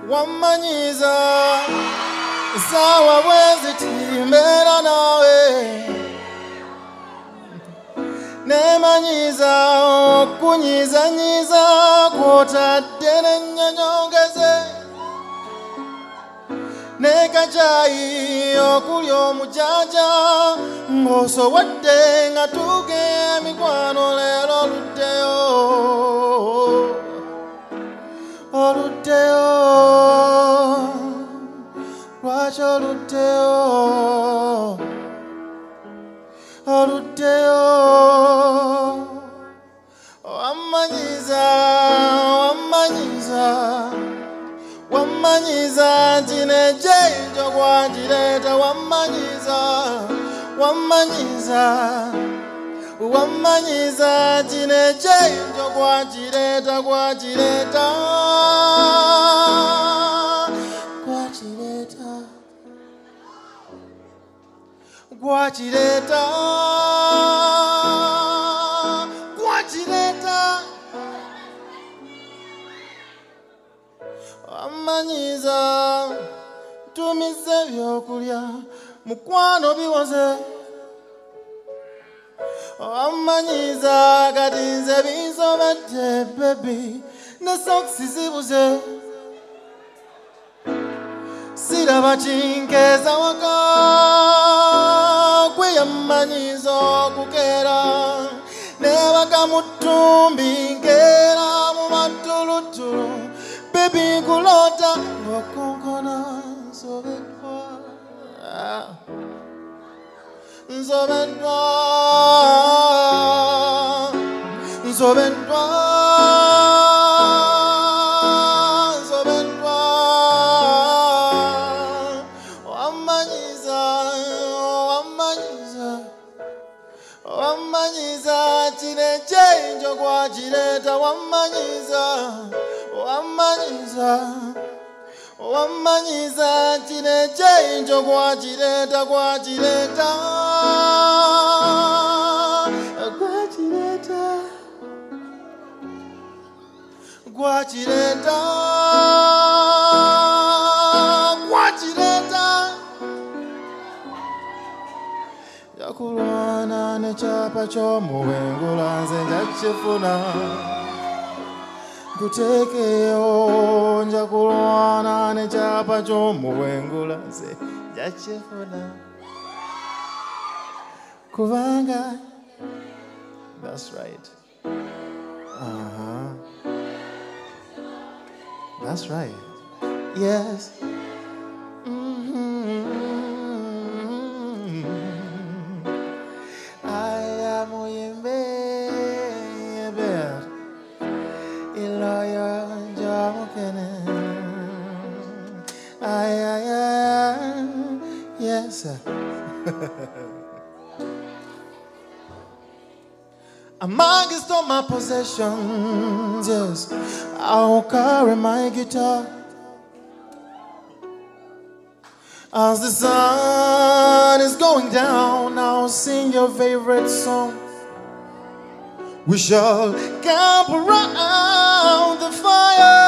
wamanyiza sawa bwezi timbera nawe nemanyiza okunyizanyiza kwotadde n'ennyonyongeze nekacayi okulya omujaja ng'osowedde nga tuge emikwano leero oluddeyo lwaki oluddeyo wamanyiza tinejejo kwajireta wamanyiza tinejejo kwajireta wamanyiza tumize byokulya mukwano biwoze wamanyiza kati nze binsobedde bebi ne sokisi zibuze siraba kinkeza waka kweyamanyiza okukeera nebaka mu ttumbi nkeera mu matulutulu bebi nkulota ng'okonkona nsobedwa wamanyiza tinejenjo kwajireta wamanyiza tinejenjo kwajireta yakulwana nechapa chomuwengula nze njakifuna kutekeyo njakulwana nechapa chomuwengula nze njakifuna kubanga that's right. That's right. Yes. I am yes, sir. Amongst all my possessions, yes, I'll carry my guitar. As the sun is going down, I'll sing your favorite song. We shall camp around the fire.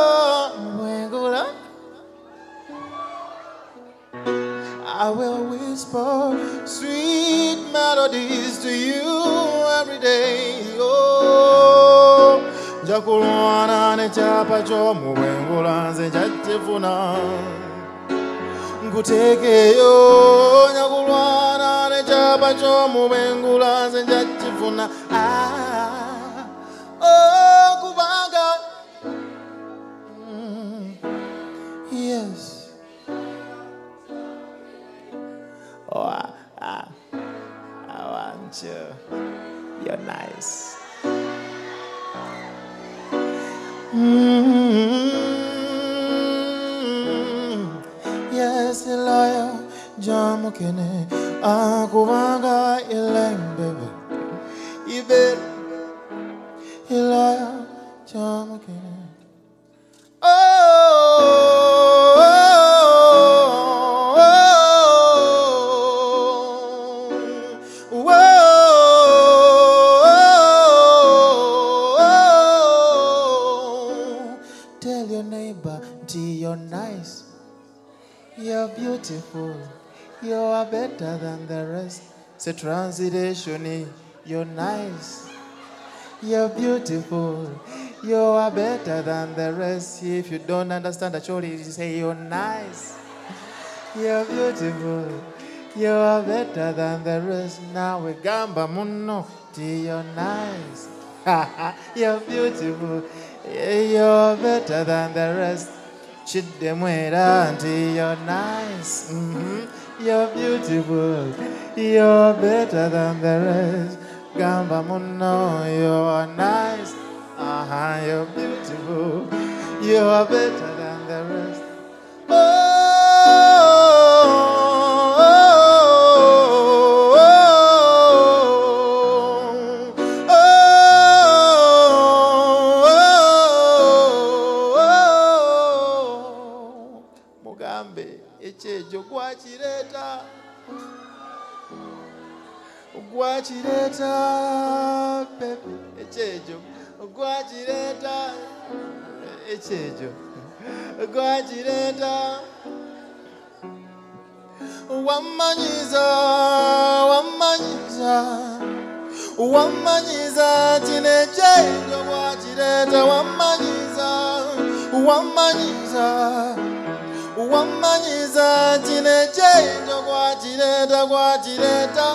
I will whisper sweet melodies to you every day. Oh, Jakulwana ne chapa chomu wengula nze jatifuna. Ngutekeyo Jakulwana ne chapa chomu wengula nze jatifuna. Oh, kubanga. Yes. Oh, I want you. You're nice. Yes, Eloya, Jamukene, Akubanga, Elembebe, Ibe, Eloya, Jamukene. beautiful. You are better than the rest. Say translation, you're nice. You're beautiful. You are better than the rest. If you don't understand the story, you say you're nice. You're beautiful. You are better than the rest. Now we gamba muno. You're nice. You're beautiful. You're better than the rest. Chidemwera auntie, you're nice. You're beautiful. You're better than the rest. Gamba muno, you're nice. You're beautiful. You're better than the rest. Mugambe echejo gwachireta pepe echejo gwachireta echejo gwachireta wamanyiza tinechejo gwachireta wamanyiza tinechejo gwachireta gwachireta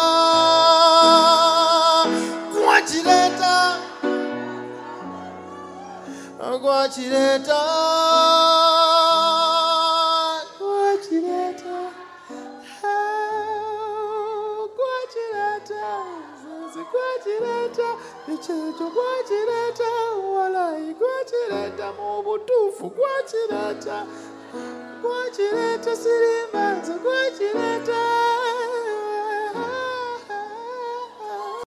echejo gwachireta walai gwachireta mubutufu gwachireta sirimanzo gwachireta